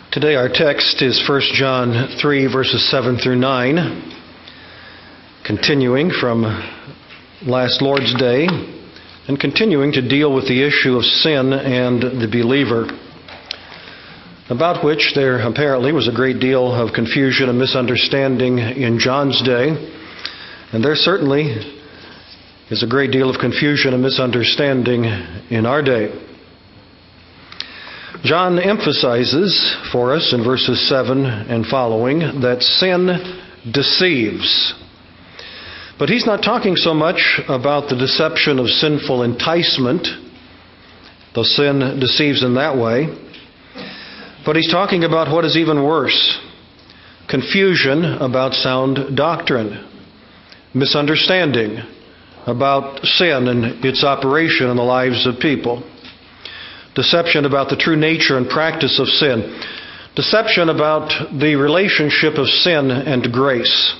Today our text is 1 John 3, verses 7 through 9, continuing from last Lord's Day and continuing to deal with the issue of sin and the believer, about which there apparently was a great deal of confusion and misunderstanding in John's day, and there certainly is a great deal of confusion and misunderstanding in our day. John emphasizes for us in verses 7 and following that sin deceives. But he's not talking so much about the deception of sinful enticement, though sin deceives in that way, but he's talking about what is even worse: confusion about sound doctrine, misunderstanding about sin and its operation in the lives of people. Deception about the true nature and practice of sin. Deception about the relationship of sin and grace.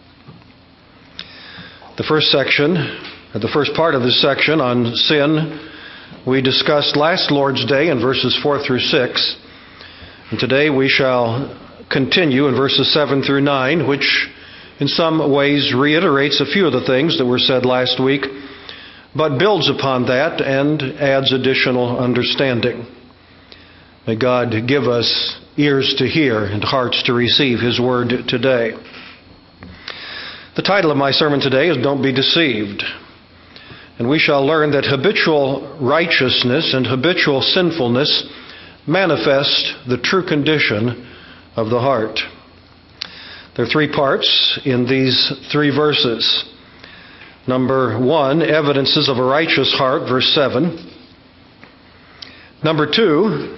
The first part of this section on sin, we discussed last Lord's Day in verses 4 through 6. And today we shall continue in verses 7 through 9, which in some ways reiterates a few of the things that were said last week, but builds upon that and adds additional understanding. May God give us ears to hear and hearts to receive His Word today. The title of my sermon today is Don't Be Deceived. And we shall learn that habitual righteousness and habitual sinfulness manifest the true condition of the heart. There are three parts in these three verses. Number 1, evidences of a righteous heart, verse 7. Number 2,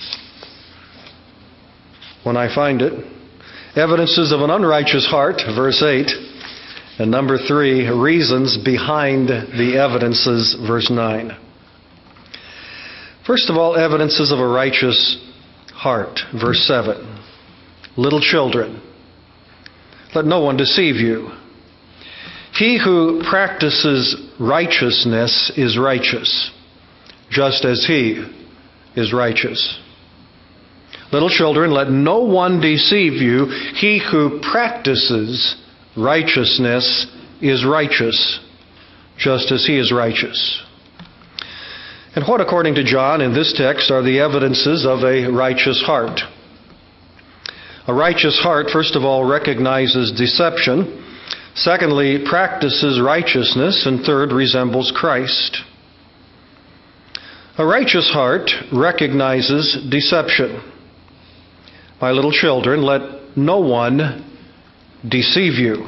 when I find it, evidences of an unrighteous heart, verse 8. And number 3, reasons behind the evidences, verse 9. First of all, evidences of a righteous heart, verse 7. Little children, let no one deceive you. He who practices righteousness is righteous, just as he is righteous. Little children, let no one deceive you. He who practices righteousness is righteous, just as he is righteous. And what, according to John, in this text are the evidences of a righteous heart? A righteous heart, first of all, recognizes deception. Secondly, practices righteousness. And third, resembles Christ. A righteous heart recognizes deception. My little children, let no one deceive you.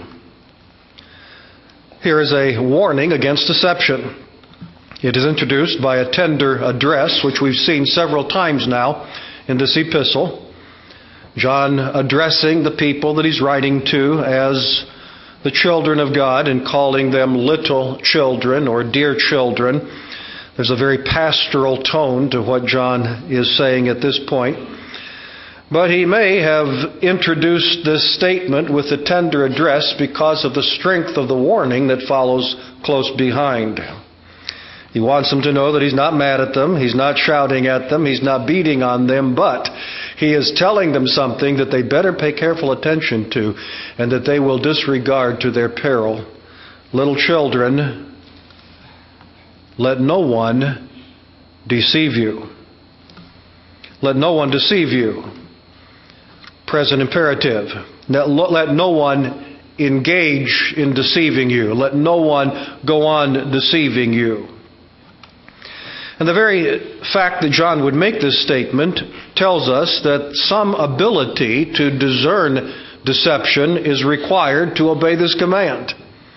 Here is a warning against deception. It is introduced by a tender address, which we've seen several times now in this epistle. John addressing the people that he's writing to as the children of God and calling them little children or dear children. There's a very pastoral tone to what John is saying at this point. But he may have introduced this statement with a tender address because of the strength of the warning that follows close behind. He wants them to know that he's not mad at them, he's not shouting at them, he's not beating on them, but he is telling them something that they better pay careful attention to and that they will disregard to their peril. Little children, let no one deceive you. Let no one deceive you. Present imperative. Let no one engage in deceiving you. Let no one go on deceiving you. And the very fact that John would make this statement tells us that some ability to discern deception is required to obey this command.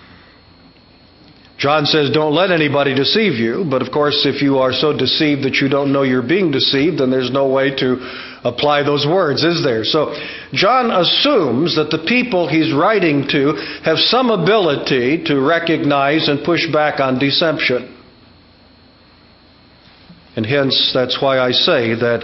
John says, don't let anybody deceive you. But of course, if you are so deceived that you don't know you're being deceived, then there's no way to apply those words, is there? So John assumes that the people he's writing to have some ability to recognize and push back on deception. And hence, that's why I say that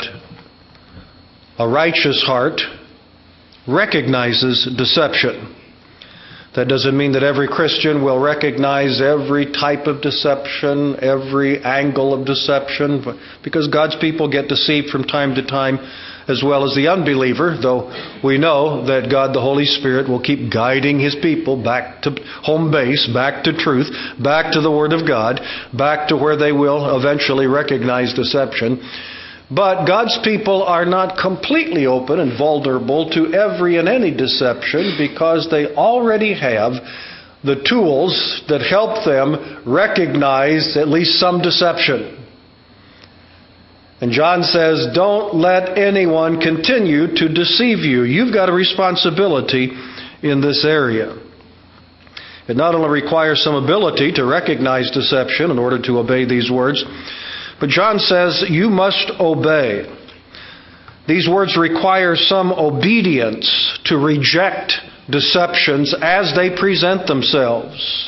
a righteous heart recognizes deception. That doesn't mean that every Christian will recognize every type of deception, every angle of deception, because God's people get deceived from time to time, as well as the unbeliever, though we know that God the Holy Spirit will keep guiding His people back to home base, back to truth, back to the Word of God, back to where they will eventually recognize deception. But God's people are not completely open and vulnerable to every and any deception, because they already have the tools that help them recognize at least some deception. And John says, don't let anyone continue to deceive you. You've got a responsibility in this area. It not only requires some ability to recognize deception in order to obey these words, but John says you must obey. These words require some obedience to reject deceptions as they present themselves.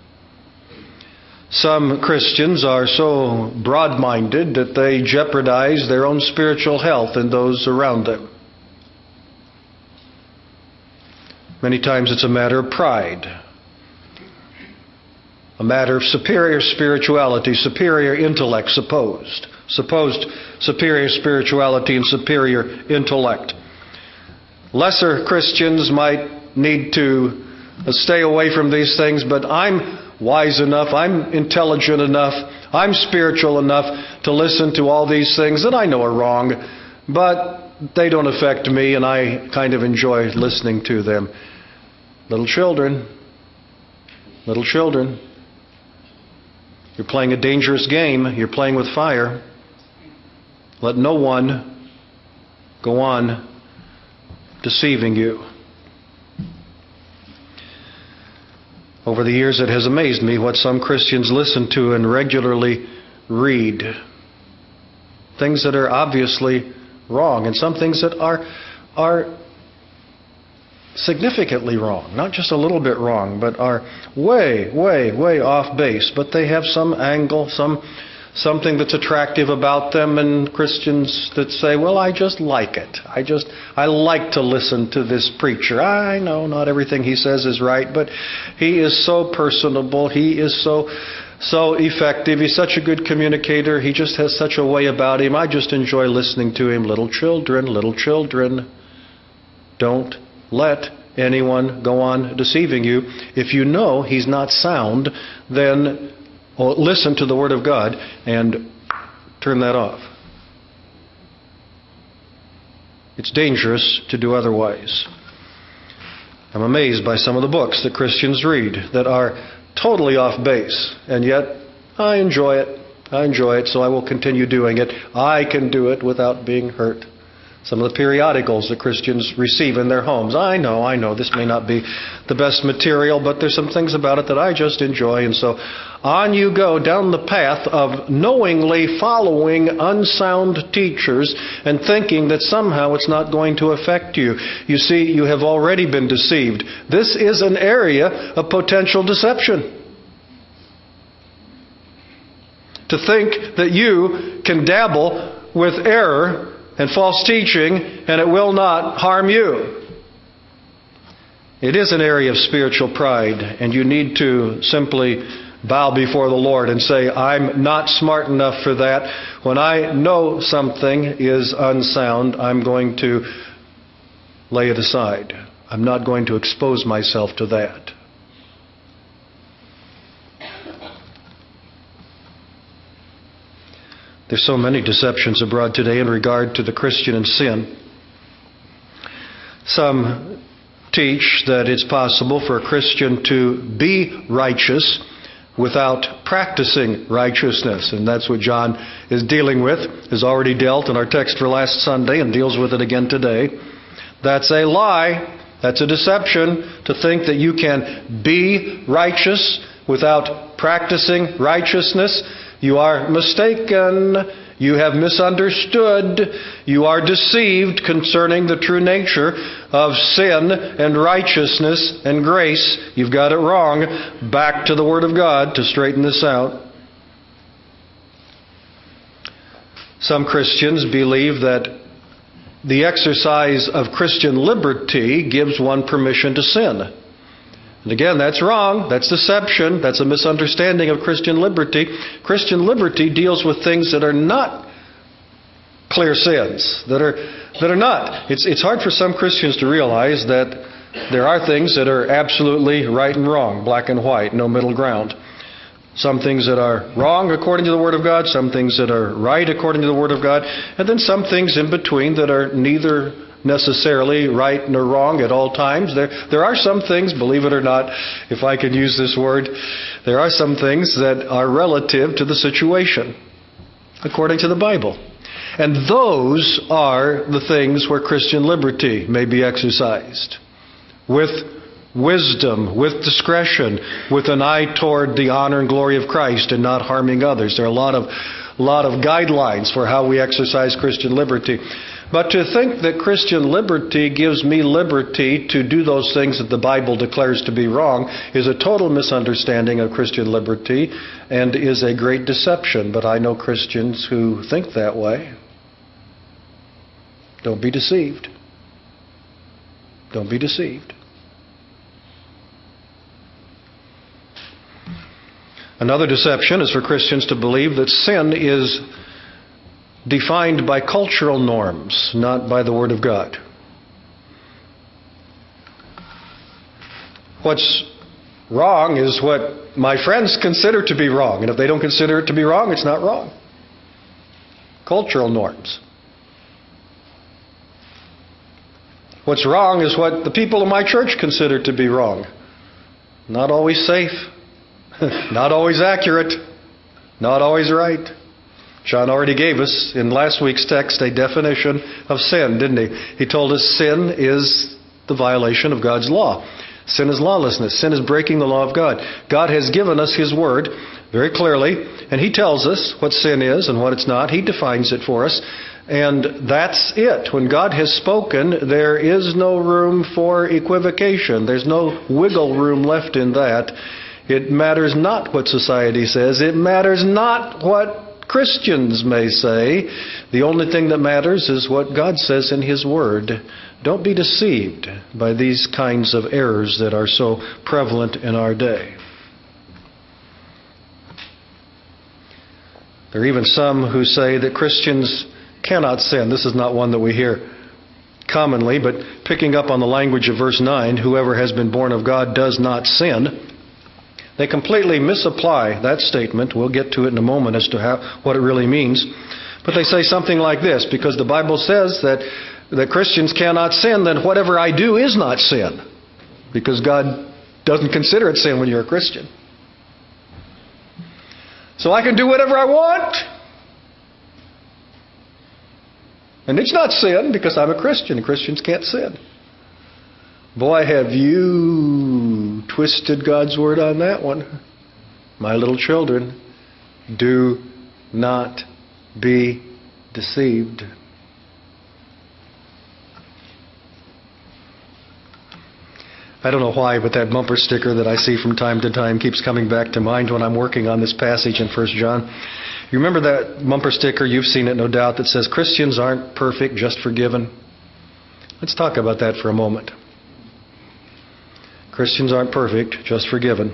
Some Christians are so broad-minded that they jeopardize their own spiritual health and those around them. Many times it's a matter of pride, a matter of superior spirituality, superior intellect, supposed superior spirituality and superior intellect. Lesser Christians might need to stay away from these things, but I'm wise enough, I'm intelligent enough, I'm spiritual enough to listen to all these things that I know are wrong, but they don't affect me, and I kind of enjoy listening to them. Little children, you're playing a dangerous game. You're playing with fire. Let no one go on deceiving you. Over the years, it has amazed me what some Christians listen to and regularly read. Things that are obviously wrong, and some things that are significantly wrong. Not just a little bit wrong, but are way, way, way off base. But they have some angle, something that's attractive about them, and Christians that say, well, I just like it. I like to listen to this preacher. I know not everything he says is right, but he is so personable. He is so effective. He's such a good communicator. He just has such a way about him. I just enjoy listening to him. Little children, don't let anyone go on deceiving you. If you know he's not sound, then listen to the Word of God and turn that off. It's dangerous to do otherwise. I'm amazed by some of the books that Christians read that are totally off base, and yet I enjoy it, so I will continue doing it. I can do it without being hurt. Some of the periodicals that Christians receive in their homes. I know, this may not be the best material, but there's some things about it that I just enjoy. And so on you go down the path of knowingly following unsound teachers and thinking that somehow it's not going to affect you. You see, you have already been deceived. This is an area of potential deception. To think that you can dabble with error and false teaching, and it will not harm you. It is an area of spiritual pride, and you need to simply bow before the Lord and say, I'm not smart enough for that. When I know something is unsound, I'm going to lay it aside. I'm not going to expose myself to that. There's so many deceptions abroad today in regard to the Christian and sin. Some teach that it's possible for a Christian to be righteous without practicing righteousness. And that's what John is dealing with, has already dealt in our text for last Sunday and deals with it again today. That's a lie. That's a deception to think that you can be righteous without practicing righteousness. You are mistaken. You have misunderstood. You are deceived concerning the true nature of sin and righteousness and grace. You've got it wrong. Back to the Word of God to straighten this out. Some Christians believe that the exercise of Christian liberty gives one permission to sin. And again, that's wrong. That's deception. That's a misunderstanding of Christian liberty. Christian liberty deals with things that are not clear sins, that are not. It's hard for some Christians to realize that there are things that are absolutely right and wrong, black and white, no middle ground. Some things that are wrong according to the Word of God, some things that are right according to the Word of God, and then some things in between that are neither necessarily right nor wrong at all times. There are some things, believe it or not, if I can use this word, there are some things that are relative to the situation, according to the Bible. And those are the things where Christian liberty may be exercised. With wisdom, with discretion, with an eye toward the honor and glory of Christ and not harming others. There are a lot of guidelines for how we exercise Christian liberty. But to think that Christian liberty gives me liberty to do those things that the Bible declares to be wrong is a total misunderstanding of Christian liberty and is a great deception. But I know Christians who think that way. Don't be deceived. Don't be deceived. Another deception is for Christians to believe that sin is defined by cultural norms, not by the Word of God. What's wrong is what my friends consider to be wrong, and if they don't consider it to be wrong, it's not wrong. Cultural norms. What's wrong is what the people in my church consider to be wrong. Not always safe. Not always accurate. Not always right. John already gave us in last week's text a definition of sin, didn't he? He told us sin is the violation of God's law. Sin is lawlessness. Sin is breaking the law of God. God has given us His Word very clearly, and He tells us what sin is and what it's not. He defines it for us, and that's it. When God has spoken, there is no room for equivocation. There's no wiggle room left in that. It matters not what society says. It matters not what Christians may say. The only thing that matters is what God says in His Word. Don't be deceived by these kinds of errors that are so prevalent in our day. There are even some who say that Christians cannot sin. This is not one that we hear commonly, but picking up on the language of verse 9, whoever has been born of God does not sin. They completely misapply that statement. We'll get to it in a moment as to what it really means. But they say something like this: because the Bible says that Christians cannot sin, then whatever I do is not sin. Because God doesn't consider it sin when you're a Christian. So I can do whatever I want. And it's not sin because I'm a Christian, and Christians can't sin. Boy, have you twisted God's Word on that one. My little children, do not be deceived. I don't know why, but that bumper sticker that I see from time to time keeps coming back to mind when I'm working on this passage in 1 John. You remember that bumper sticker? You've seen it, no doubt, that says, Christians aren't perfect, just forgiven. Let's talk about that for a moment. Christians aren't perfect, just forgiven.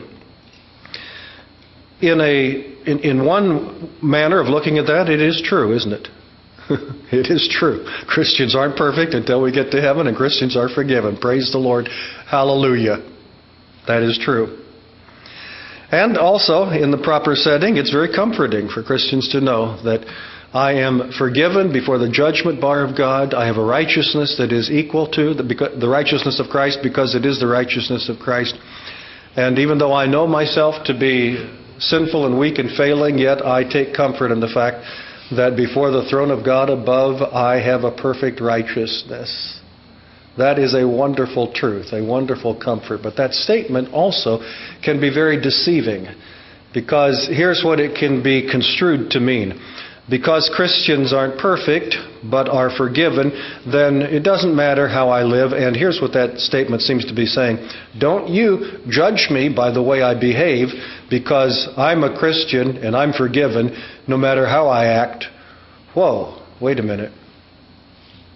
In one manner of looking at that, it is true, isn't it? It is true. Christians aren't perfect until we get to heaven, and Christians are forgiven. Praise the Lord. Hallelujah. That is true. And also, in the proper setting, it's very comforting for Christians to know that I am forgiven before the judgment bar of God. I have a righteousness that is equal to the righteousness of Christ because it is the righteousness of Christ. And even though I know myself to be sinful and weak and failing, yet I take comfort in the fact that before the throne of God above, I have a perfect righteousness. That is a wonderful truth, a wonderful comfort. But that statement also can be very deceiving, because here's what it can be construed to mean. Because Christians aren't perfect, but are forgiven, then it doesn't matter how I live. And here's what that statement seems to be saying. Don't you judge me by the way I behave, because I'm a Christian and I'm forgiven no matter how I act. Whoa, wait a minute.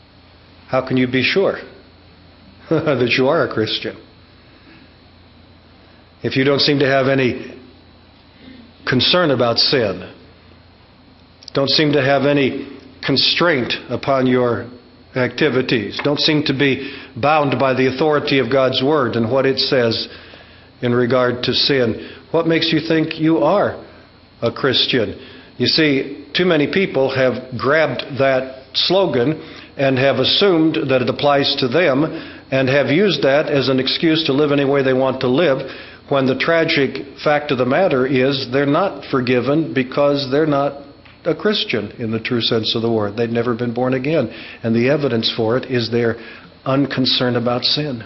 How can you be sure that you are a Christian? if you don't seem to have any concern about sin, don't seem to have any constraint upon your activities, don't seem to be bound by the authority of God's Word and what it says in regard to sin, what makes you think you are a Christian? You see, too many people have grabbed that slogan and have assumed that it applies to them and have used that as an excuse to live any way they want to live, when the tragic fact of the matter is they're not forgiven because they're not a Christian in the true sense of the word. They've never been born again. And the evidence for it is their unconcern about sin.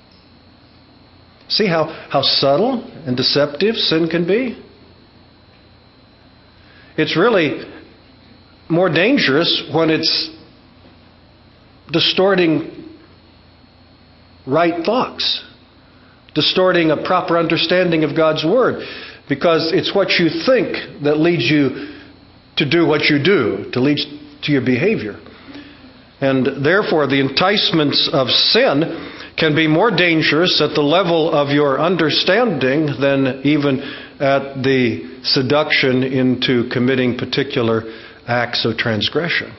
See how subtle and deceptive sin can be? It's really more dangerous when it's distorting right thoughts, distorting a proper understanding of God's Word, because it's what you think that leads you to do what you do, to lead to your behavior. And therefore, the enticements of sin can be more dangerous at the level of your understanding than even at the seduction into committing particular acts of transgression.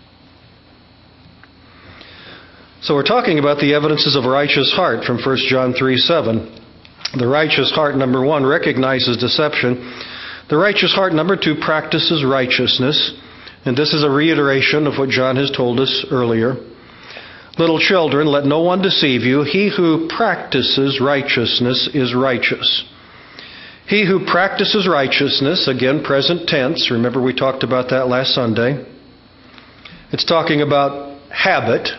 So we're talking about the evidences of a righteous heart from 1 John 3:7. The righteous heart, number one, recognizes deception. The righteous heart, number two, practices righteousness. And this is a reiteration of what John has told us earlier. Little children, let no one deceive you. He who practices righteousness is righteous. He who practices righteousness, again, present tense. Remember we talked about that last Sunday. It's talking about habit,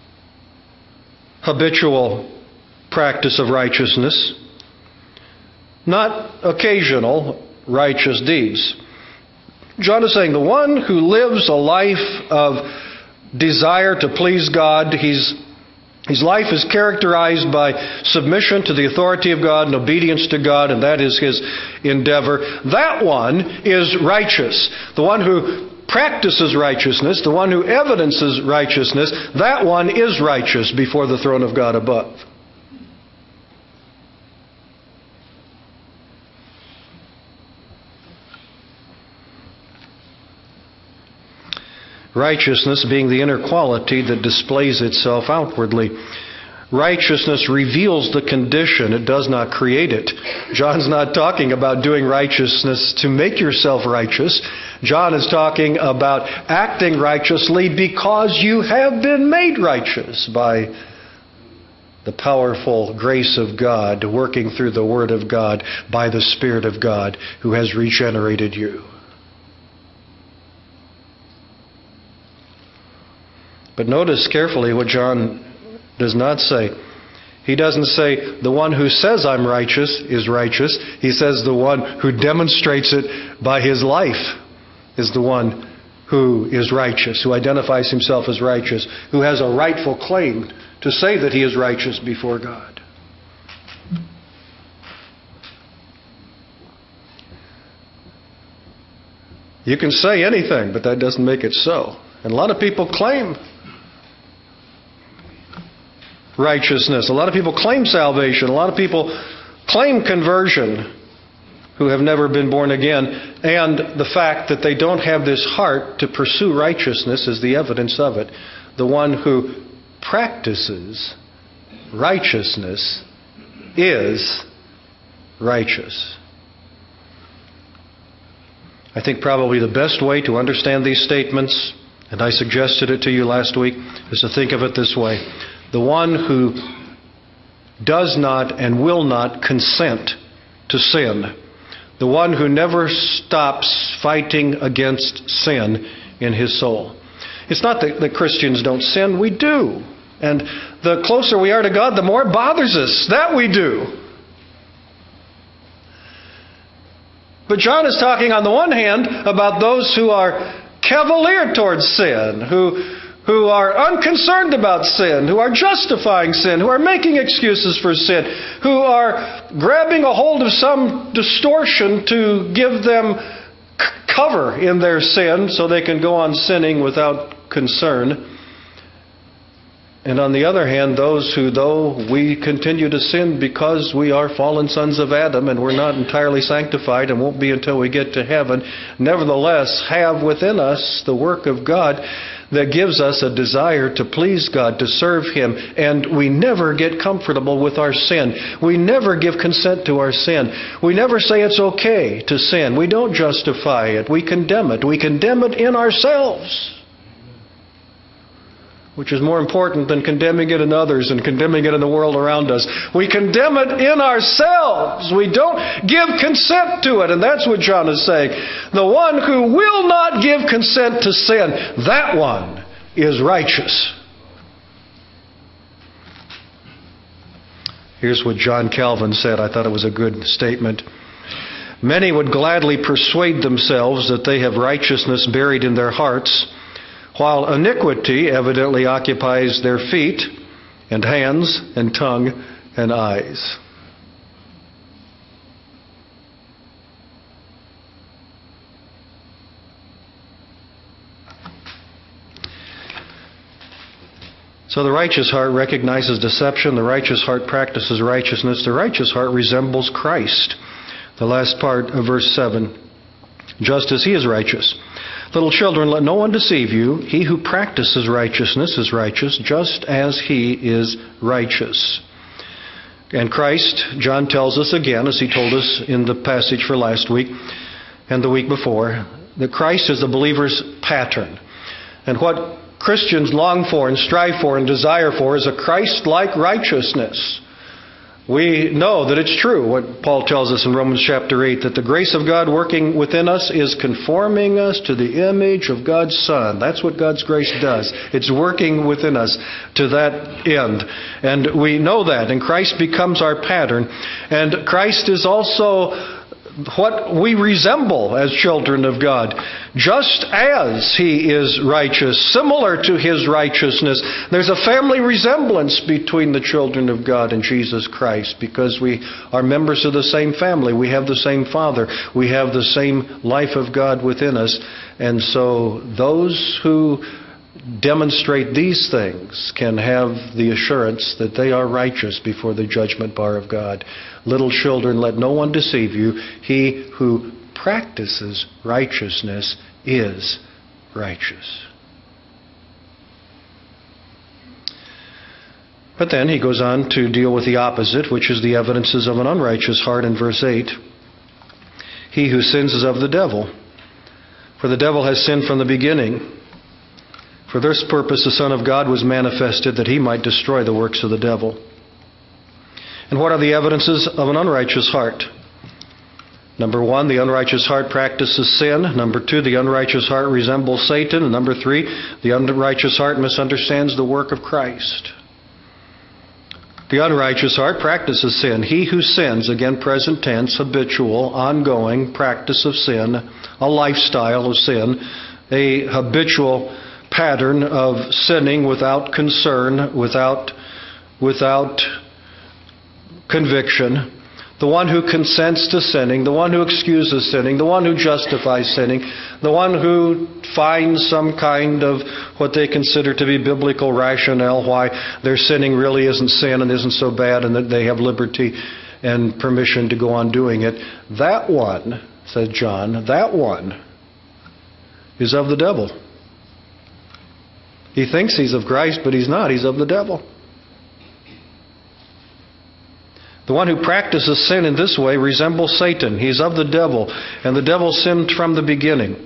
habitual practice of righteousness, not occasional righteous deeds. John is saying the one who lives a life of desire to please God, his life is characterized by submission to the authority of God and obedience to God, and that is his endeavor. That one is righteous. The one who practices righteousness, the one who evidences righteousness, that one is righteous before the throne of God above. Righteousness being the inner quality that displays itself outwardly. Righteousness reveals the condition. It does not create it. John's not talking about doing righteousness to make yourself righteous. John is talking about acting righteously because you have been made righteous by the powerful grace of God, working through the Word of God, by the Spirit of God who has regenerated you. But notice carefully what John does not say. He doesn't say the one who says I'm righteous is righteous. He says the one who demonstrates it by his life is the one who is righteous, who identifies himself as righteous, who has a rightful claim to say that he is righteous before God. You can say anything, but that doesn't make it so. And a lot of people claim righteousness. A lot of people claim salvation. A lot of people claim conversion who have never been born again. And the fact that they don't have this heart to pursue righteousness is the evidence of it. The one who practices righteousness is righteous. I think probably the best way to understand these statements, and I suggested it to you last week, is to think of it this way. The one who does not and will not consent to sin, the one who never stops fighting against sin in his soul. It's not that Christians don't sin, we do. And the closer we are to God, the more it bothers us. That we do. But John is talking on the one hand about those who are cavalier towards sin, who are unconcerned about sin, who are justifying sin, who are making excuses for sin, who are grabbing a hold of some distortion to give them cover in their sin so they can go on sinning without concern. And on the other hand, those who, though we continue to sin because we are fallen sons of Adam and we're not entirely sanctified and won't be until we get to heaven, nevertheless have within us the work of God that gives us a desire to please God, to serve Him. And we never get comfortable with our sin. We never give consent to our sin. We never say it's okay to sin. We don't justify it. We condemn it. We condemn it in ourselves, which is more important than condemning it in others and condemning it in the world around us. We condemn it in ourselves. We don't give consent to it. And that's what John is saying. The one who will not give consent to sin, that one is righteous. Here's what John Calvin said. I thought it was a good statement. Many would gladly persuade themselves that they have righteousness buried in their hearts, while iniquity evidently occupies their feet and hands and tongue and eyes. So the righteous heart recognizes deception. The righteous heart practices righteousness. The righteous heart resembles Christ. The last part of verse 7. Just as He is righteous. Little children, let no one deceive you. He who practices righteousness is righteous, just as He is righteous. And Christ, John tells us again, as he told us in the passage for last week and the week before, that Christ is the believer's pattern. And what Christians long for and strive for and desire for is a Christ-like righteousness. We know that it's true, what Paul tells us in Romans chapter 8, that the grace of God working within us is conforming us to the image of God's Son. That's what God's grace does. It's working within us to that end. And we know that, and Christ becomes our pattern. And Christ is also what we resemble as children of God. Just as He is righteous, similar to His righteousness, there's a family resemblance between the children of God and Jesus Christ, because we are members of the same family. We have the same Father. We have the same life of God within us. And so those who demonstrate these things can have the assurance that they are righteous before the judgment bar of God. Little children, let no one deceive you. He who practices righteousness is righteous. But then he goes on to deal with the opposite, which is the evidences of an unrighteous heart in verse 8. He who sins is of the devil, for the devil has sinned from the beginning. For this purpose the Son of God was manifested, that He might destroy the works of the devil. And what are the evidences of an unrighteous heart? Number 1, the unrighteous heart practices sin. Number 2, the unrighteous heart resembles Satan. And number 3, the unrighteous heart misunderstands the work of Christ. The unrighteous heart practices sin. He who sins, again present tense, habitual, ongoing practice of sin, a lifestyle of sin, a habitual pattern of sinning without concern, without conviction. The one who consents to sinning, the one who excuses sinning, the one who justifies sinning, the one who finds some kind of what they consider to be biblical rationale why their sinning really isn't sin and isn't so bad, and that they have liberty and permission to go on doing it. That one, said John, that one is of the devil. He thinks he's of Christ, but he's not. He's of the devil. The one who practices sin in this way resembles Satan. He's of the devil, and the devil sinned from the beginning.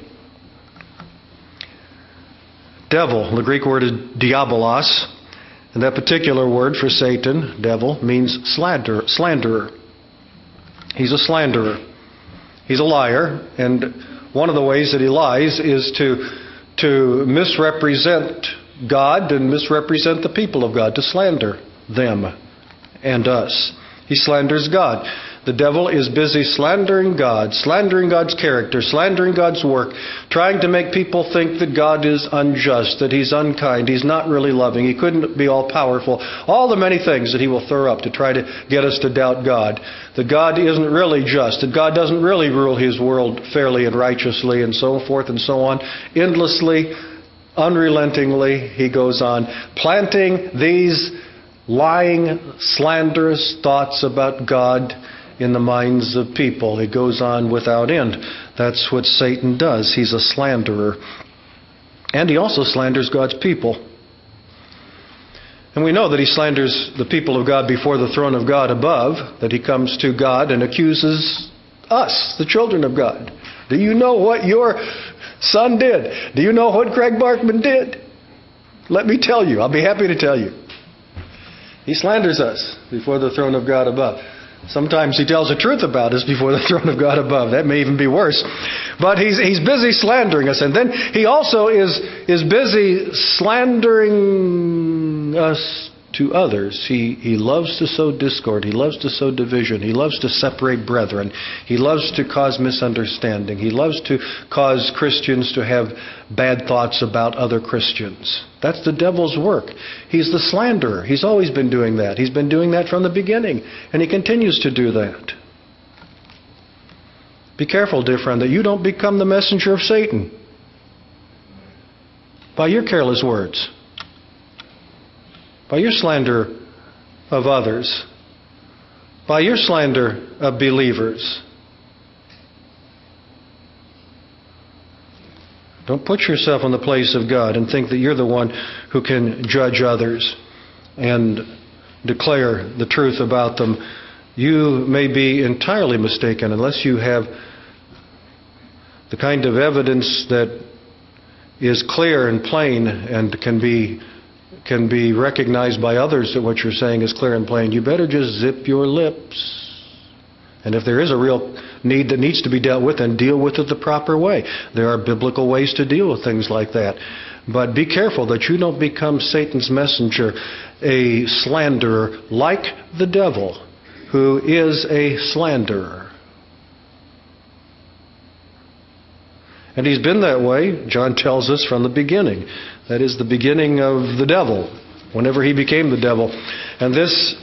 Devil, the Greek word is diabolos, and that particular word for Satan, devil, means slanderer. He's a slanderer. He's a liar, and one of the ways that he lies is to misrepresent God and misrepresent the people of God, to slander them and us. He slanders God. The devil is busy slandering God, slandering God's character, slandering God's work, trying to make people think that God is unjust, that He's unkind, He's not really loving, He couldn't be all-powerful. All the many things that he will throw up to try to get us to doubt God. That God isn't really just, that God doesn't really rule His world fairly and righteously, and so forth and so on, endlessly unrelentingly, he goes on, planting these lying, slanderous thoughts about God in the minds of people. He goes on without end. That's what Satan does. He's a slanderer. And he also slanders God's people. And we know that he slanders the people of God before the throne of God above, that he comes to God and accuses us, the children of God. Do you know what your son did? Do you know what Craig Barkman did? Let me tell you. I'll be happy to tell you. He slanders us before the throne of God above. Sometimes he tells the truth about us before the throne of God above. That may even be worse. But he's busy slandering us. And then he also is busy slandering us to others. He loves to sow discord. He loves to sow division. He loves to separate brethren. He loves to cause misunderstanding. He loves to cause Christians to have bad thoughts about other Christians. That's the devil's work. He's the slanderer. He's always been doing that. He's been doing that from the beginning. And he continues to do that. Be careful, dear friend, that you don't become the messenger of Satan by your careless words, by your slander of others, by your slander of believers. Don't put yourself in the place of God and think that you're the one who can judge others and declare the truth about them. You may be entirely mistaken unless you have the kind of evidence that is clear and plain and can be recognized by others that what you're saying is clear and plain. You better just zip your lips. And if there is a real need that needs to be dealt with, then deal with it the proper way. There are biblical ways to deal with things like that. But be careful that you don't become Satan's messenger, a slanderer like the devil, who is a slanderer. And he's been that way, John tells us, from the beginning. That is the beginning of the devil, whenever he became the devil. And this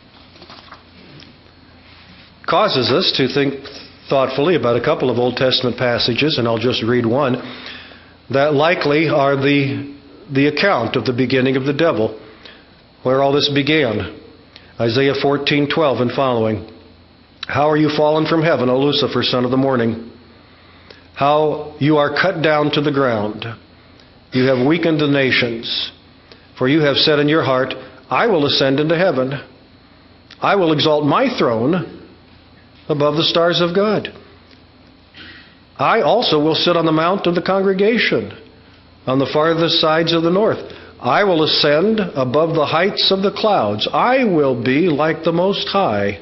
causes us to think thoughtfully about a couple of Old Testament passages, and I'll just read one, that likely are the account of the beginning of the devil, where all this began. Isaiah 14:12 and following. How are you fallen from heaven, O Lucifer, son of the morning? How you are cut down to the ground. You have weakened the nations. For you have said in your heart, I will ascend into heaven. I will exalt my throne above the stars of God. I also will sit on the mount of the congregation on the farthest sides of the north. I will ascend above the heights of the clouds. I will be like the Most High.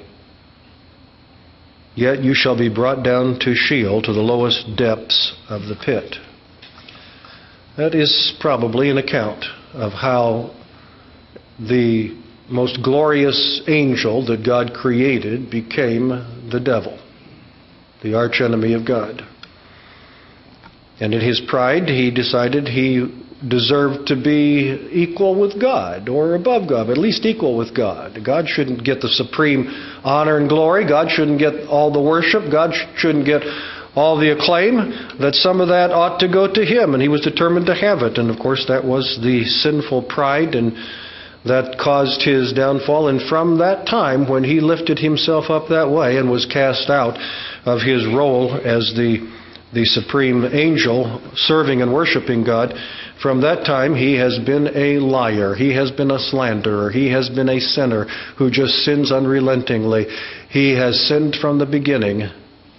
Yet you shall be brought down to Sheol, to the lowest depths of the pit. That is probably an account of how the most glorious angel that God created became the devil, the archenemy of God. And in his pride, he decided he deserved to be equal with God, or above God, at least equal with God. God shouldn't get the supreme honor and glory. God shouldn't get all the worship. God shouldn't get all the acclaim. That some of that ought to go to him, and he was determined to have it. And of course that was the sinful pride, and that caused his downfall. And from that time, when he lifted himself up that way and was cast out of his role as the supreme angel serving and worshiping God, from that time he has been a liar. He has been a slanderer. He has been a sinner who just sins unrelentingly. He has sinned from the beginning.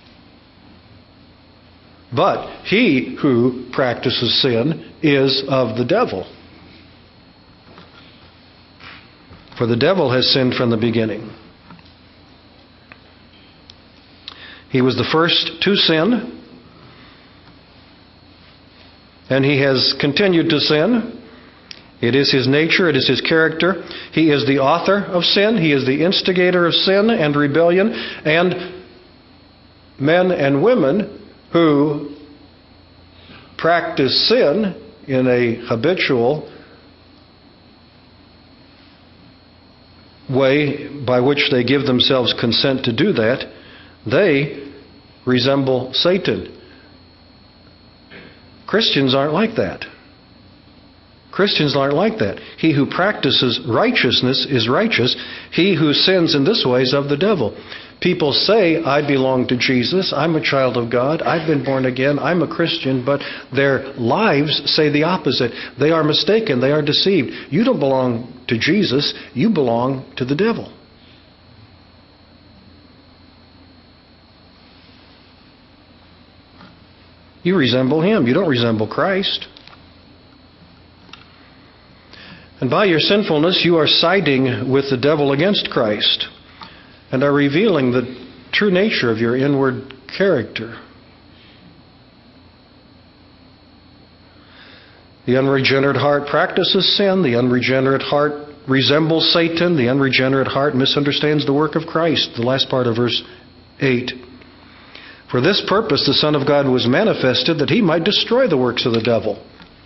But he who practices sin is of the devil. For the devil has sinned from the beginning. He was the first to sin, and he has continued to sin. It is his nature, it is his character. He is the author of sin. He is the instigator of sin and rebellion. And men and women who practice sin in a habitual way by which they give themselves consent to do that, they resemble Satan. Christians aren't like that. Christians aren't like that. He who practices righteousness is righteous. He who sins in this way is of the devil. People say, I belong to Jesus, I'm a child of God, I've been born again, I'm a Christian, but their lives say the opposite. They are mistaken, they are deceived. You don't belong to Jesus, you belong to the devil. You resemble him, you don't resemble Christ. And by your sinfulness, you are siding with the devil against Christ and are revealing the true nature of your inward character. The unregenerate heart practices sin. The unregenerate heart resembles Satan. The unregenerate heart misunderstands the work of Christ. The last part of verse 8. For this purpose the Son of God was manifested, that he might destroy the works of the devil.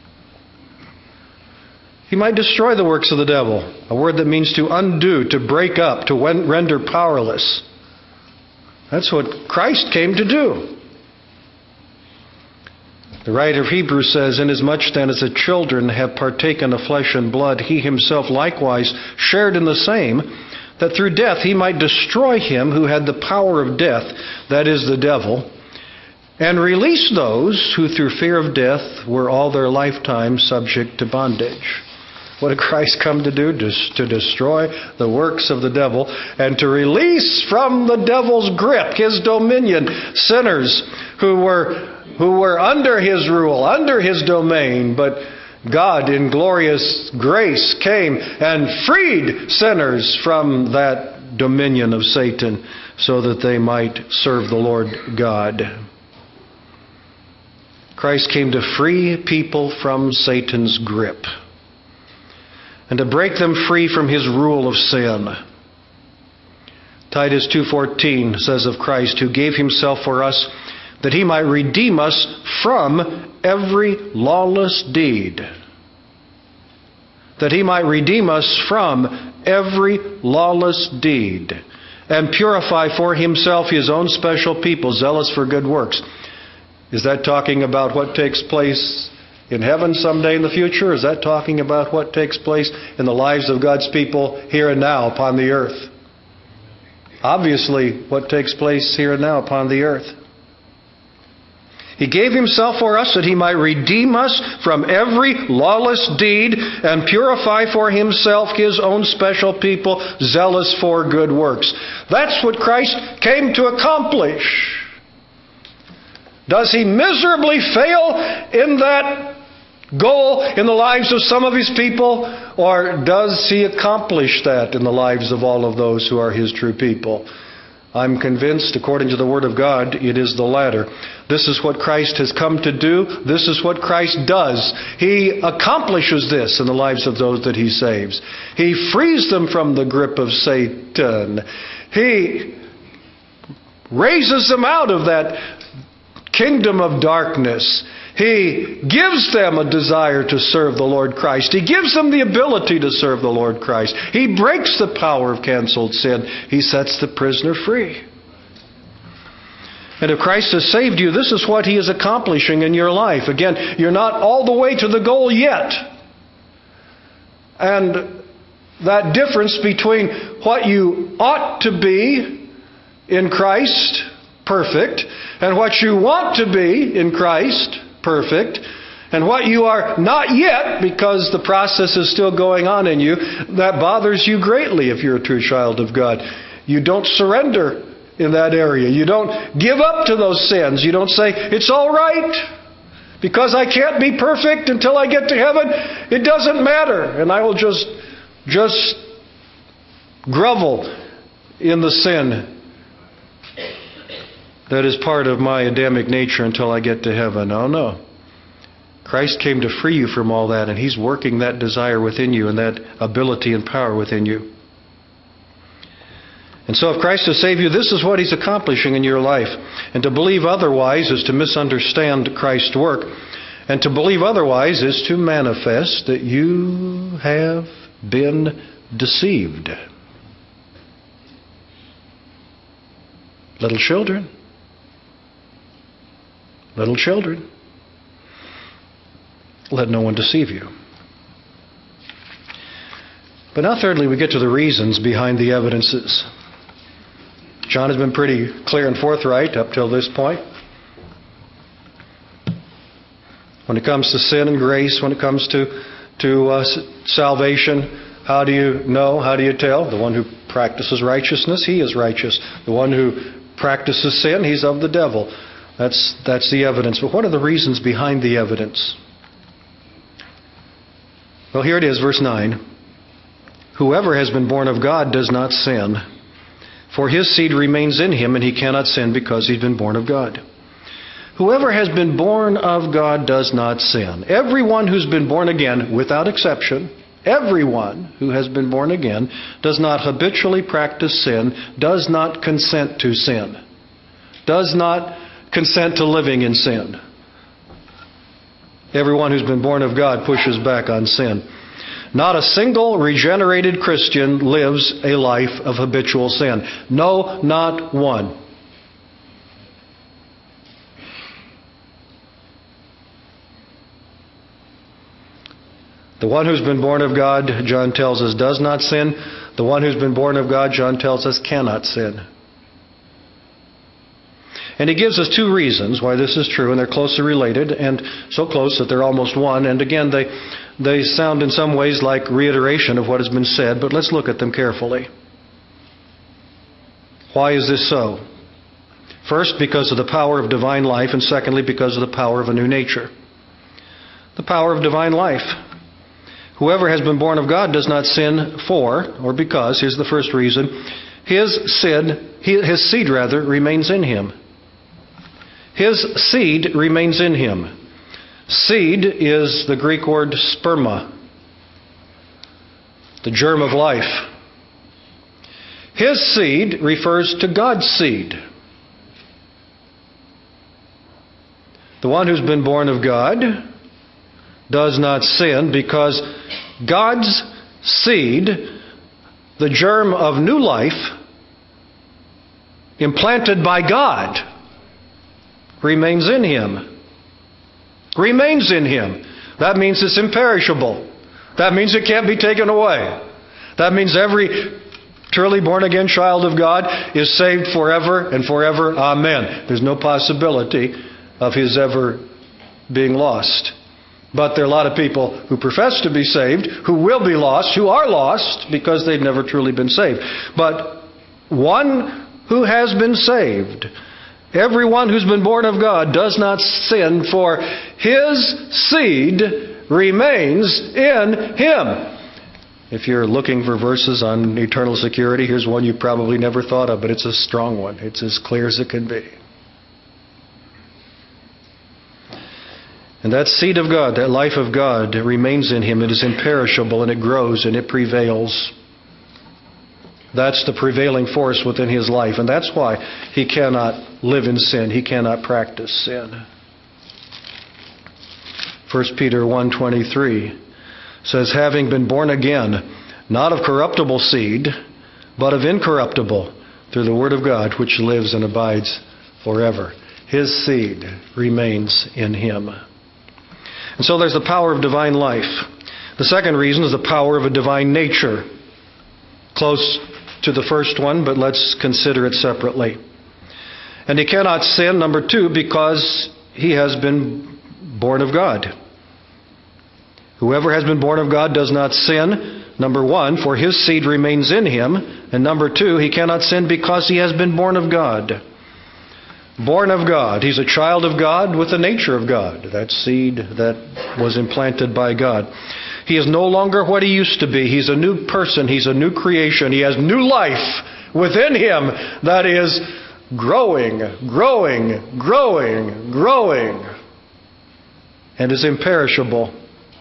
He might destroy the works of the devil, a word that means to undo, to break up, to render powerless. That's what Christ came to do. The writer of Hebrews says, Inasmuch then as the children have partaken of flesh and blood, he himself likewise shared in the same, that through death he might destroy him who had the power of death, that is, the devil, and release those who through fear of death were all their lifetime subject to bondage. What did Christ come to do? To destroy the works of the devil and to release from the devil's grip, his dominion, sinners who were under his rule, under his domain. But God in glorious grace came and freed sinners from that dominion of Satan so that they might serve the Lord God. Christ came to free people from Satan's grip and to break them free from his rule of sin. Titus 2:14 says of Christ, who gave himself for us, that he might redeem us from every lawless deed. That he might redeem us from every lawless deed, and purify for himself his own special people, zealous for good works. Is that talking about what takes place in heaven someday in the future? Is that talking about what takes place in the lives of God's people here and now upon the earth? Obviously, what takes place here and now upon the earth. He gave himself for us that he might redeem us from every lawless deed and purify for himself his own special people, zealous for good works. That's what Christ came to accomplish. Does he miserably fail in that goal in the lives of some of his people, or does he accomplish that in the lives of all of those who are his true people? I'm convinced, according to the Word of God, it is the latter. This is what Christ has come to do. This is what Christ does. He accomplishes this in the lives of those that he saves. He frees them from the grip of Satan. He raises them out of that kingdom of darkness. He gives them a desire to serve the Lord Christ. He gives them the ability to serve the Lord Christ. He breaks the power of canceled sin. He sets the prisoner free. And if Christ has saved you, this is what he is accomplishing in your life. Again, you're not all the way to the goal yet. And that difference between what you ought to be in Christ, perfect, and what you want to be in Christ, perfect, and what you are not yet, because the process is still going on in you, that bothers you greatly if you're a true child of God. You don't surrender in that area. You don't give up to those sins. You don't say, it's all right, because I can't be perfect until I get to heaven. It doesn't matter, and I will just grovel in the sin that is part of my Adamic nature until I get to heaven. Oh, no. Christ came to free you from all that, and he's working that desire within you and that ability and power within you. And so if Christ has saved you, this is what he's accomplishing in your life. And to believe otherwise is to misunderstand Christ's work. And to believe otherwise is to manifest that you have been deceived. Little children, let no one deceive you. But now thirdly, we get to the reasons behind the evidences. John has been pretty clear and forthright up till this point. When it comes to sin and grace, when it comes to salvation, how do you know? How do you tell? The one who practices righteousness, he is righteous. The one who practices sin, he's of the devil. That's the evidence. But what are the reasons behind the evidence? Well, here it is, verse 9. Whoever has been born of God does not sin, for his seed remains in him, and he cannot sin because he's been born of God. Whoever has been born of God does not sin. Everyone who's been born again, without exception, everyone who has been born again does not habitually practice sin, does not consent to sin, does not consent to living in sin. Everyone who's been born of God pushes back on sin. Not a single regenerated Christian lives a life of habitual sin. No, not one. The one who's been born of God, John tells us, does not sin. The one who's been born of God, John tells us, cannot sin. And he gives us two reasons why this is true, and they're closely related, and so close that they're almost one. And again, they sound in some ways like reiteration of what has been said, but let's look at them carefully. Why is this so? First, because of the power of divine life, and secondly, because of the power of a new nature. The power of divine life. Whoever has been born of God does not sin for, or because, here's the first reason, his seed remains in him. His seed remains in him. Seed is the Greek word sperma, the germ of life. His seed refers to God's seed. The one who's been born of God does not sin because God's seed, the germ of new life, implanted by God, remains in him. Remains in him. That means it's imperishable. That means it can't be taken away. That means every truly born again child of God is saved forever and forever. Amen. There's no possibility of his ever being lost. But there are a lot of people who profess to be saved, who will be lost, who are lost because they've never truly been saved. But one who has been saved, everyone who's been born of God does not sin, for his seed remains in him. If you're looking for verses on eternal security, here's one you probably never thought of, but it's a strong one. It's as clear as it can be. And that seed of God, that life of God, remains in him. It is imperishable, and it grows, and it prevails. That's the prevailing force within his life, and that's why he cannot live in sin. He cannot practice sin. 1 Peter 1:23 says, having been born again, not of corruptible seed, but of incorruptible, through the word of God, which lives and abides forever. His seed remains in him. And so there's the power of divine life. The second reason is the power of a divine nature. Close to the first one, but let's consider it separately. And he cannot sin, number two, because he has been born of God. Whoever has been born of God does not sin, number one, for his seed remains in him. And number two, he cannot sin because he has been born of God. Born of God. He's a child of God with the nature of God. That seed that was implanted by God. He is no longer what he used to be. He's a new person. He's a new creation. He has new life within him that is growing, growing, growing, growing, and is imperishable.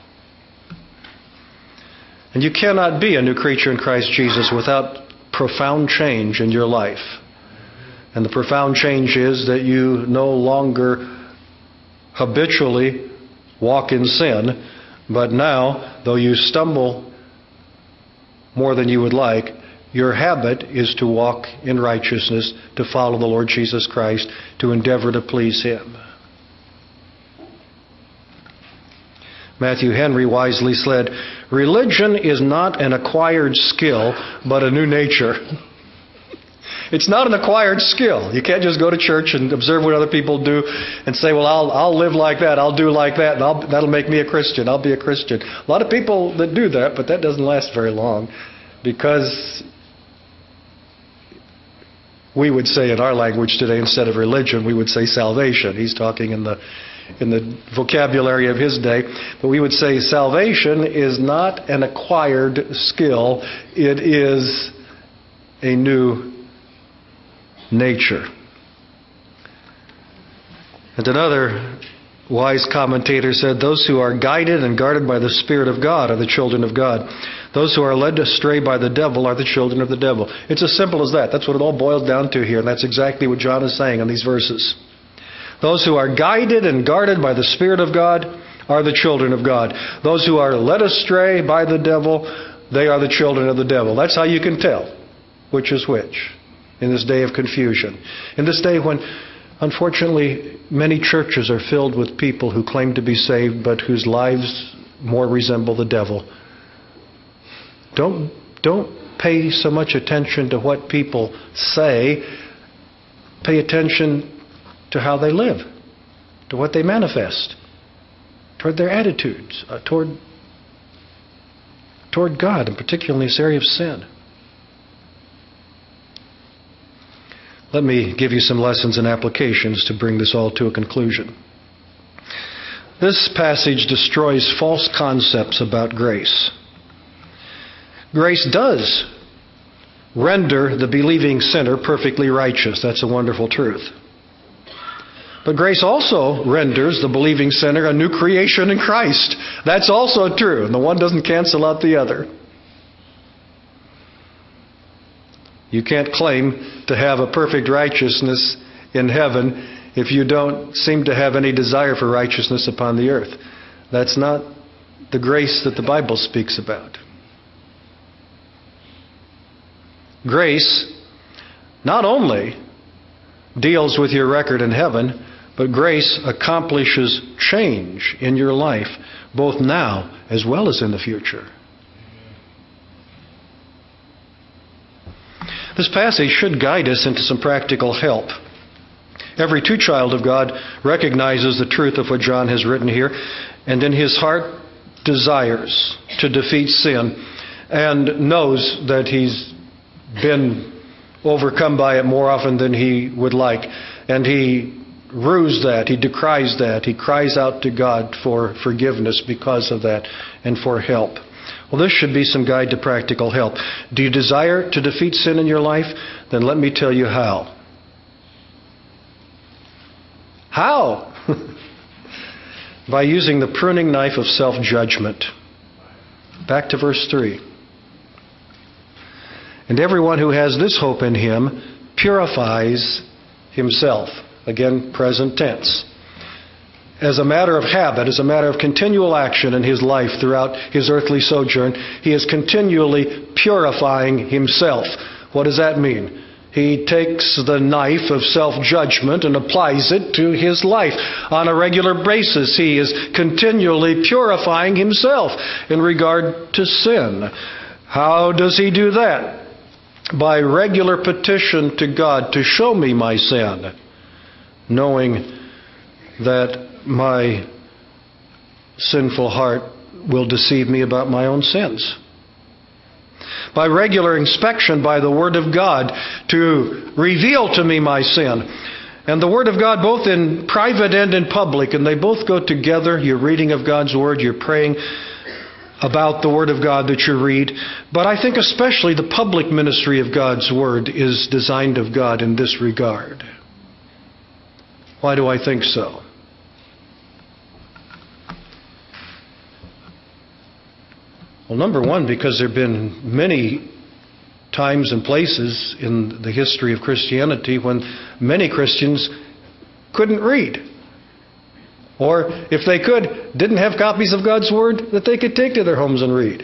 And you cannot be a new creature in Christ Jesus without profound change in your life. And the profound change is that you no longer habitually walk in sin, but now, though you stumble more than you would like, your habit is to walk in righteousness, to follow the Lord Jesus Christ, to endeavor to please him. Matthew Henry wisely said, "Religion is not an acquired skill, but a new nature." It's not an acquired skill. You can't just go to church and observe what other people do and say, well, I'll live like that, I'll do like that, and that'll make me a Christian, I'll be a Christian. A lot of people that do that, but that doesn't last very long, because we would say in our language today, instead of religion, we would say salvation. He's talking in the vocabulary of his day. But we would say salvation is not an acquired skill. It is a new nature. And another wise commentator said, those who are guided and guarded by the Spirit of God are the children of God. Those who are led astray by the devil are the children of the devil. It's as simple as that. That's what it all boils down to here. And that's exactly what John is saying in these verses. Those who are guided and guarded by the Spirit of God are the children of God. Those who are led astray by the devil, they are the children of the devil. That's how you can tell which is which in this day of confusion. In this day when, unfortunately, many churches are filled with people who claim to be saved but whose lives more resemble the devil. Don't pay so much attention to what people say. Pay attention to how they live, to what they manifest, toward their attitudes, toward God, and particularly in this area of sin. Let me give you some lessons and applications to bring this all to a conclusion. This passage destroys false concepts about grace. Grace does render the believing sinner perfectly righteous. That's a wonderful truth. But grace also renders the believing sinner a new creation in Christ. That's also true, and the one doesn't cancel out the other. You can't claim to have a perfect righteousness in heaven if you don't seem to have any desire for righteousness upon the earth. That's not the grace that the Bible speaks about. Grace not only deals with your record in heaven, but grace accomplishes change in your life, both now as well as in the future. This passage should guide us into some practical help. Every true child of God recognizes the truth of what John has written here, and in his heart desires to defeat sin, and knows that he's been overcome by it more often than he would like. And he rues that, he decries that, he cries out to God for forgiveness because of that and for help. Well, this should be some guide to practical help. Do you desire to defeat sin in your life? Then let me tell you how. How? By using the pruning knife of self-judgment. Back to verse 3. And everyone who has this hope in him purifies himself. Again, present tense. As a matter of habit, as a matter of continual action in his life throughout his earthly sojourn, he is continually purifying himself. What does that mean? He takes the knife of self-judgment and applies it to his life. On a regular basis, he is continually purifying himself in regard to sin. How does he do that? By regular petition to God to show me my sin, knowing that my sinful heart will deceive me about my own sins. By regular inspection by the Word of God to reveal to me my sin. And the Word of God both in private and in public, and they both go together. Your reading of God's Word, you're praying about the Word of God that you read. But I think especially the public ministry of God's Word is designed of God in this regard. Why do I think so? Well, number one, because there have been many times and places in the history of Christianity when many Christians couldn't read. Or if they could, didn't have copies of God's Word that they could take to their homes and read.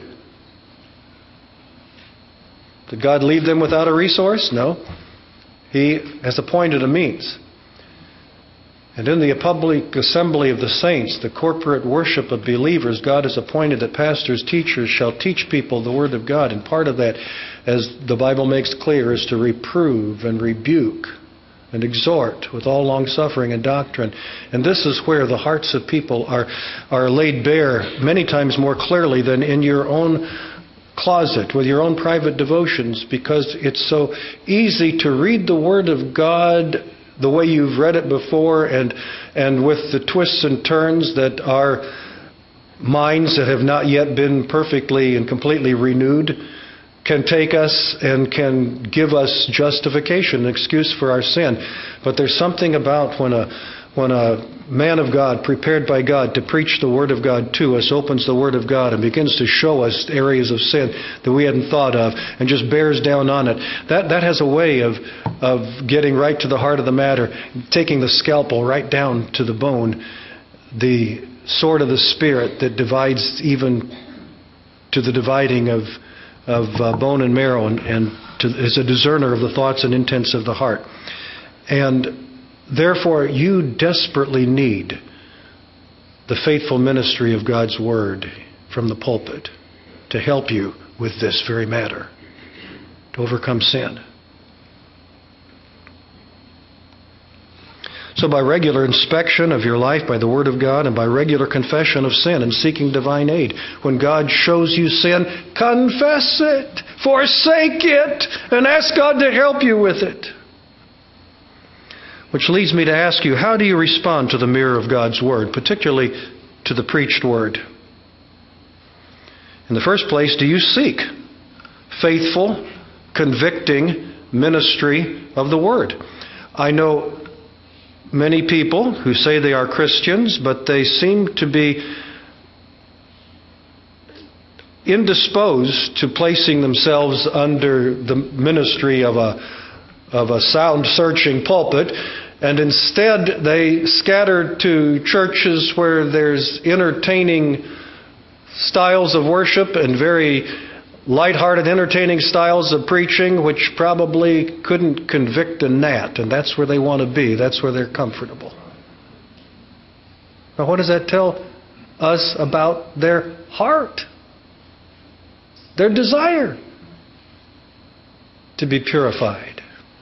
Did God leave them without a resource? No. He has appointed a means. And in the public assembly of the saints, the corporate worship of believers, God has appointed that pastors, teachers shall teach people the Word of God. And part of that, as the Bible makes clear, is to reprove and rebuke and exhort with all long-suffering and doctrine. And this is where the hearts of people are laid bare many times more clearly than in your own closet with your own private devotions, because it's so easy to read the Word of God the way you've read it before, and with the twists and turns that our minds that have not yet been perfectly and completely renewed can take us and can give us justification, an excuse for our sin. But there's something about when a man of God, prepared by God to preach the Word of God to us, opens the Word of God and begins to show us areas of sin that we hadn't thought of and just bears down on it. That has a way of getting right to the heart of the matter, taking the scalpel right down to the bone, the sword of the Spirit that divides even to the dividing of bone and marrow, and is a discerner of the thoughts and intents of the heart. And therefore, you desperately need the faithful ministry of God's Word from the pulpit to help you with this very matter, to overcome sin. So by regular inspection of your life by the Word of God, and by regular confession of sin and seeking divine aid, when God shows you sin, confess it, forsake it, and ask God to help you with it. Which leads me to ask you, how do you respond to the mirror of God's Word, particularly to the preached Word? In the first place, do you seek faithful, convicting ministry of the Word? I know many people who say they are Christians, but they seem to be indisposed to placing themselves under the ministry of a sound searching pulpit, and instead they scatter to churches where there's entertaining styles of worship and very light-hearted, entertaining styles of preaching, which probably couldn't convict a gnat, and that's where they want to be. That's where they're comfortable. Now, what does that tell us about their heart? Their desire to be purified.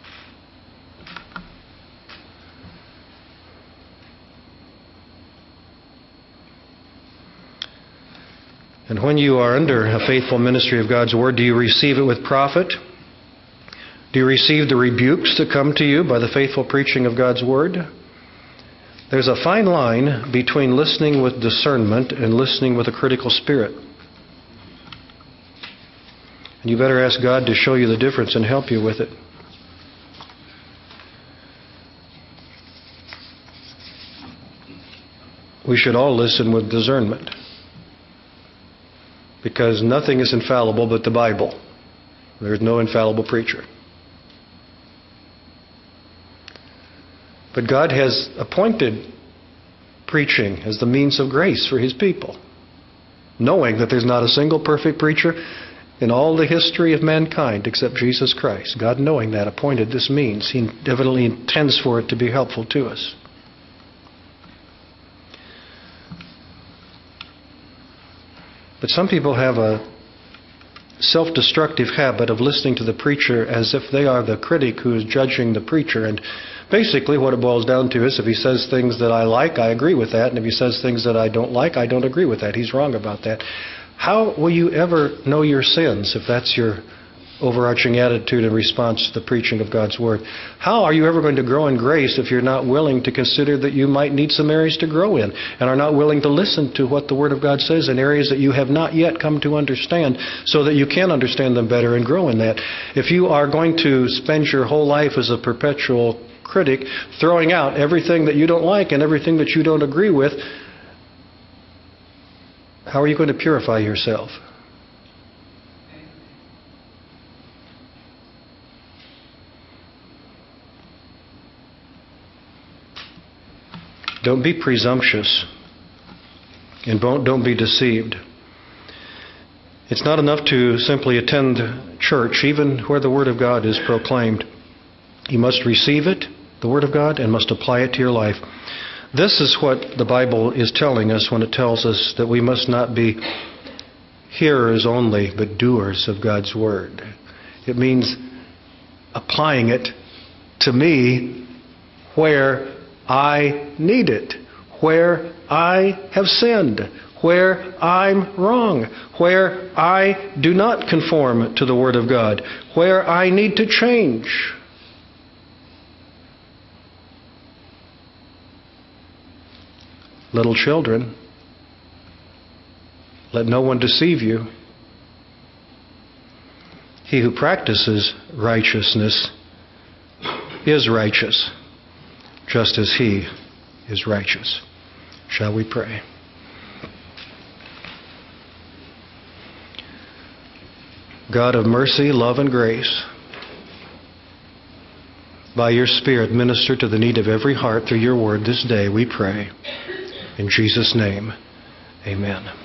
And when you are under a faithful ministry of God's Word, do you receive it with profit? Do you receive the rebukes that come to you by the faithful preaching of God's Word? There's a fine line between listening with discernment and listening with a critical spirit. And you better ask God to show you the difference and help you with it. We should all listen with discernment, because nothing is infallible but the Bible. There is no infallible preacher. But God has appointed preaching as the means of grace for His people, knowing that there's not a single perfect preacher in all the history of mankind except Jesus Christ. God, knowing that, appointed this means. He evidently intends for it to be helpful to us. But some people have a self-destructive habit of listening to the preacher as if they are the critic who is judging the preacher. And basically what it boils down to is, if he says things that I like, I agree with that. And if he says things that I don't like, I don't agree with that. He's wrong about that. How will you ever know your sins if that's your overarching attitude in response to the preaching of God's Word? How are you ever going to grow in grace if you're not willing to consider that you might need some areas to grow in, and are not willing to listen to what the Word of God says in areas that you have not yet come to understand, so that you can understand them better and grow in that? If you are going to spend your whole life as a perpetual critic, throwing out everything that you don't like and everything that you don't agree with, how are you going to purify yourself? Don't be presumptuous, and don't be deceived. It's not enough to simply attend church, even where the Word of God is proclaimed. You must receive it, the Word of God and must apply it to your life. This is what the Bible is telling us when it tells us that we must not be hearers only, but doers of God's Word. It means applying it to me where I need it, where I have sinned, where I'm wrong, where I do not conform to the Word of God, where I need to change. Little children, let no one deceive you. He who practices righteousness is righteous, just as he is righteous. Shall we pray? God of mercy, love, and grace, by your Spirit, minister to the need of every heart through your word this day, we pray. In Jesus' name, amen.